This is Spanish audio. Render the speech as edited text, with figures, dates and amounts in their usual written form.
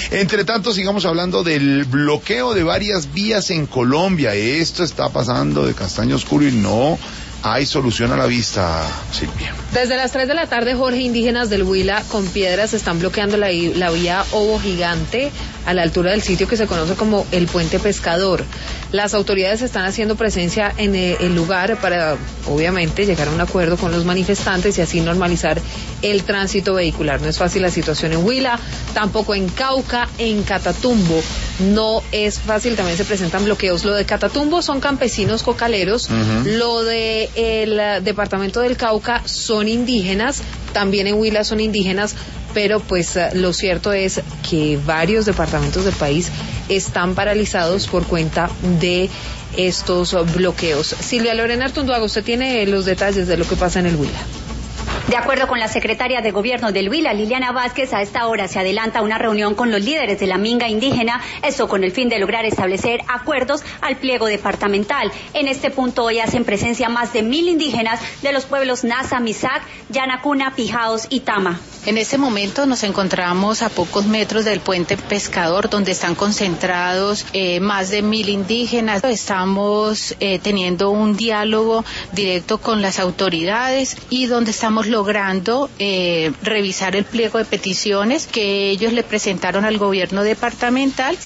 Entre tanto, sigamos hablando del bloqueo de varias vías en Colombia. Esto está pasando de castaño oscuro y no hay solución a la vista, Silvia. Desde las 3 de la tarde, Jorge, indígenas del Huila con piedras están bloqueando la vía Ovo Gigante a la altura del sitio que se conoce como el Puente Pescador. Las autoridades están haciendo presencia en el lugar para, obviamente, llegar a un acuerdo con los manifestantes y así normalizar el tránsito vehicular. No es fácil la situación en Huila, tampoco en Cauca, en Catatumbo. No es fácil, también se presentan bloqueos. Lo de Catatumbo son campesinos cocaleros, lo de el departamento del Cauca son indígenas, también en Huila son indígenas, pero pues lo cierto es que varios departamentos del país están paralizados por cuenta de estos bloqueos. Silvia Lorena Artunduaga, usted tiene los detalles de lo que pasa en el Huila. De acuerdo con la secretaria de Gobierno del Huila, Liliana Vázquez, a esta hora se adelanta una reunión con los líderes de la minga indígena, esto con el fin de lograr establecer acuerdos al pliego departamental. En este punto hoy hacen presencia más de 1.000 indígenas de los pueblos Nasa, Misac, Yanacuna, Pijaos y Tama. En este momento nos encontramos a pocos metros del Puente Pescador, donde están concentrados más de 1.000 indígenas. Estamos teniendo un diálogo directo con las autoridades y donde estamos logrando revisar el pliego de peticiones que ellos le presentaron al gobierno departamental.